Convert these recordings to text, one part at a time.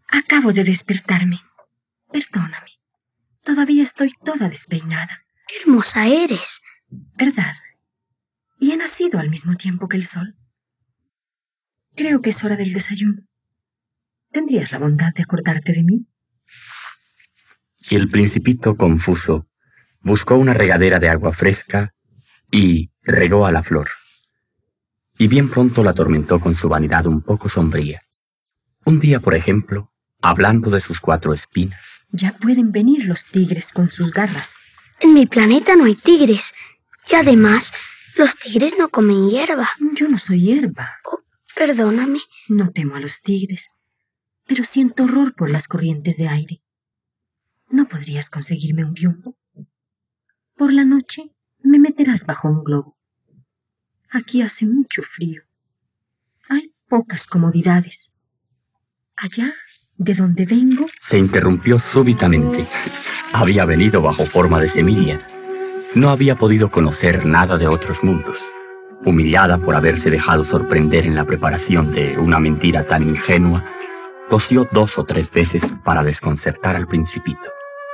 Acabo de despertarme. Perdóname. Todavía estoy toda despeinada. ¡Qué hermosa eres! ¿Verdad? Y he nacido al mismo tiempo que el sol. Creo que es hora del desayuno. ¿Tendrías la bondad de acordarte de mí? Y el Principito, confuso, buscó una regadera de agua fresca y regó a la flor. Y bien pronto la atormentó con su vanidad un poco sombría. Un día, por ejemplo, hablando de sus 4 espinas. Ya pueden venir los tigres con sus garras. En mi planeta no hay tigres. Y además, los tigres no comen hierba. Yo no soy hierba. Oh, perdóname. No temo a los tigres, pero siento horror por las corrientes de aire. ¿No podrías conseguirme un biombo? Por la noche me meterás bajo un globo. Aquí hace mucho frío. Hay pocas comodidades. Allá, de donde vengo... Se interrumpió súbitamente. Había venido bajo forma de semilla. No había podido conocer nada de otros mundos. Humillada por haberse dejado sorprender en la preparación de una mentira tan ingenua, tosió 2 o 3 veces para desconcertar al Principito.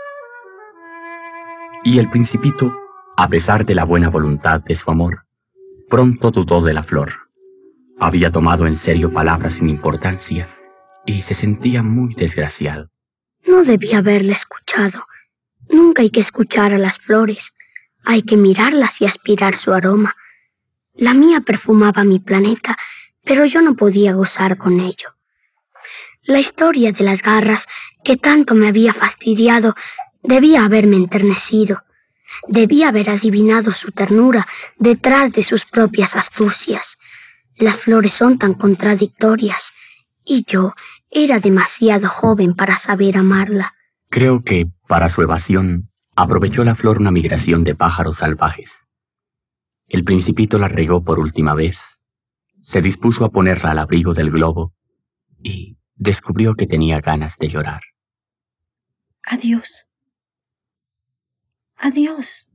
Y el Principito, a pesar de la buena voluntad de su amor, pronto dudó de la flor. Había tomado en serio palabras sin importancia y se sentía muy desgraciado. No debía haberla escuchado. Nunca hay que escuchar a las flores. Hay que mirarlas y aspirar su aroma. La mía perfumaba mi planeta, pero yo no podía gozar con ello. La historia de las garras, que tanto me había fastidiado, debía haberme enternecido. Debía haber adivinado su ternura detrás de sus propias astucias. Las flores son tan contradictorias, y yo era demasiado joven para saber amarla. Creo que, para su evasión, aprovechó la flor una migración de pájaros salvajes. El Principito la regó por última vez, se dispuso a ponerla al abrigo del globo y descubrió que tenía ganas de llorar. Adiós. Adiós.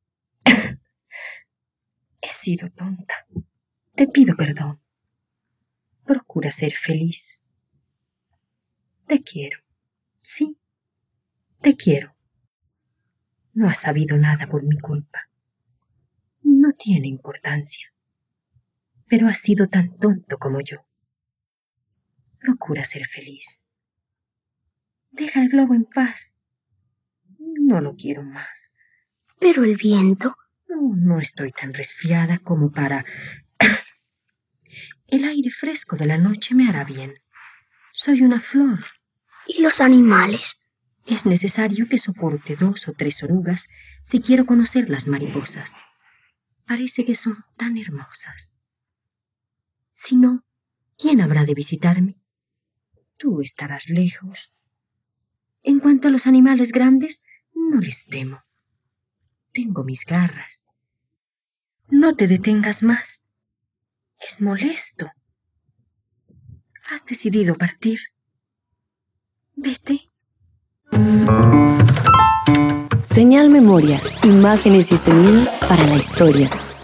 He sido tonta. Te pido perdón. Procura ser feliz. Te quiero. Sí, te quiero. No has sabido nada por mi culpa. No tiene importancia. Pero has sido tan tonto como yo. Procura ser feliz. Deja el globo en paz. No lo quiero más. ¿Pero el viento? No estoy tan resfriada como para... El aire fresco de la noche me hará bien. Soy una flor. ¿Y los animales? Es necesario que soporte 2 o 3 orugas si quiero conocer las mariposas. Parece que son tan hermosas. Si no, ¿quién habrá de visitarme? Tú estarás lejos. En cuanto a los animales grandes, no les temo. Tengo mis garras. No te detengas más. Es molesto. ¿Has decidido partir? Vete. Señal Memoria, imágenes y sonidos para la historia.